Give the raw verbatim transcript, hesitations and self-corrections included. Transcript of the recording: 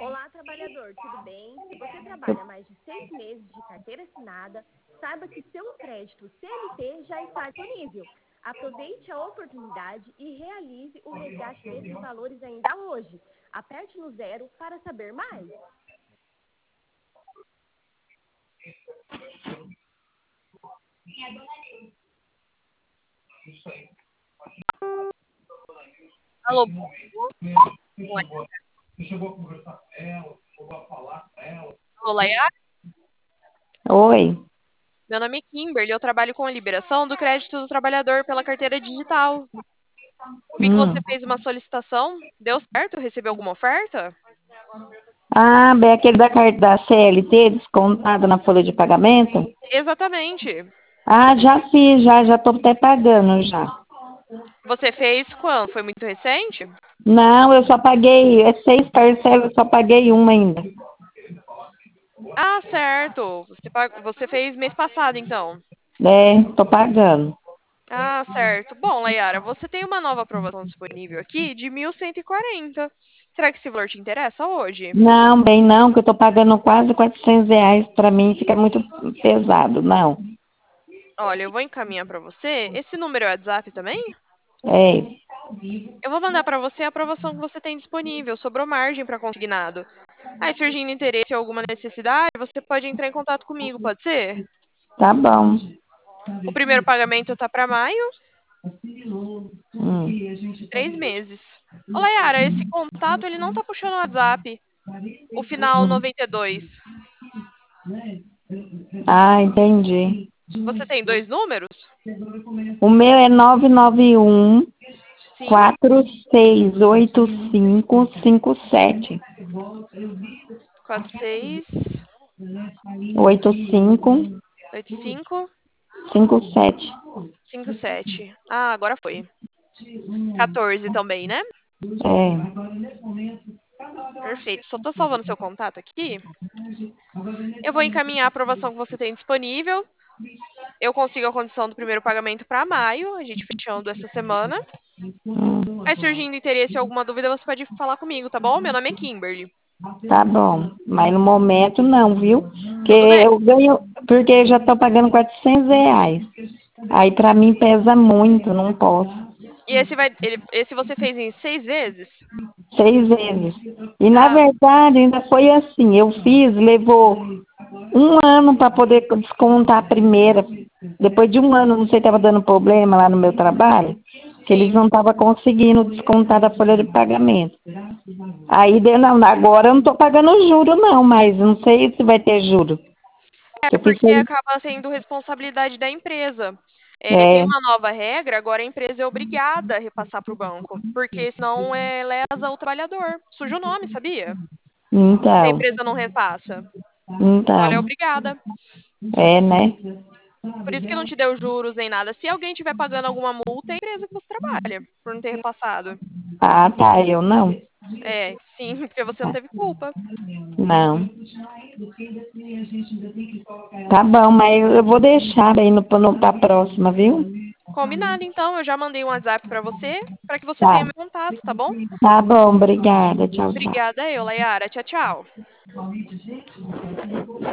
Olá, trabalhador, tudo bem? Se você trabalha mais de seis meses de carteira assinada, saiba que seu crédito C L T já está disponível. Aproveite a oportunidade e realize o resgate desses valores ainda hoje. Aperte no zero para saber mais. Alô, alô, Laia? Oi. Meu nome é Kimberly, eu trabalho com a liberação do crédito do trabalhador pela carteira digital. Vi que você Hum. fez uma solicitação, deu certo? Recebeu alguma oferta? Ah, bem aquele da carta da C L T descontado na folha de pagamento? Exatamente. Ah, já fiz, já, já tô até pagando já. Você fez quando? Foi muito recente? Não, eu só paguei, é seis parcelas, eu só paguei uma ainda. Ah, certo. Você, pag- você fez mês passado, então. É, tô pagando. Ah, certo. Bom, Layara, você tem uma nova aprovação disponível aqui de mil cento e quarenta. Será que esse valor te interessa hoje? Não, bem não, que eu tô pagando quase quatrocentos reais, pra mim fica muito pesado, não. Olha, eu vou encaminhar para você. Esse número é WhatsApp também? É, Eu vou mandar para você a aprovação que você tem disponível, sobrou margem para consignado. Aí, surgindo interesse ou alguma necessidade, você pode entrar em contato comigo, pode ser? tá bom. O primeiro pagamento tá para maio, Hum. três meses. Ô, Layara, esse contato ele não tá puxando o WhatsApp. O final noventa e dois. Ah, entendi. Você tem dois números? O meu é nove nove um Sim. quatro seis oito cinco cinco sete. quatro seis Oito cinco oito cinco cinco sete. cinco sete. Ah, agora foi. quatorze também, né? É. Perfeito. Só tô salvando seu contato aqui. Eu vou encaminhar a aprovação que você tem disponível. Eu consigo a condição do primeiro pagamento para maio, a gente fechando essa semana. Hum, Aí, surgindo interesse ou alguma dúvida, você pode falar comigo, tá bom? Meu nome é Kimberly. tá bom. Mas no momento não, viu? Porque Tudo bem. eu ganho, porque eu já estou pagando quatrocentos reais. Aí pra mim pesa muito, não posso. E esse vai, ele, esse você fez em seis vezes? Seis vezes. E na Ah, verdade ainda foi assim, eu fiz, levou um ano para poder descontar a primeira. Depois de um ano, não sei, estava dando problema lá no meu trabalho, que eles sim. não estavam conseguindo descontar da folha de pagamento. Aí, deu, não, agora eu não estou pagando juro não, mas não sei se vai ter juro. É Eu fiz, porque acaba sendo responsabilidade da empresa. É, tem é, uma nova regra, agora a empresa é obrigada a repassar para o banco, porque senão é, lesa o trabalhador. Suja o nome, sabia? Se a então, empresa não repassa. Então ela é então, obrigada. é, né? Por isso que não te deu juros nem nada. Se alguém estiver pagando alguma multa, é a empresa que você trabalha, por não ter repassado. Ah, tá, eu não. É, sim, porque você não teve culpa. Não. Tá bom, mas eu vou deixar aí no, no, pra próxima, viu? Combinado, então. Eu já mandei um WhatsApp para você, para que você tenha Tá. meu contato, tá bom? Tá bom, obrigada. Tchau, tchau. Obrigada, eu, Layara. Tchau, tchau.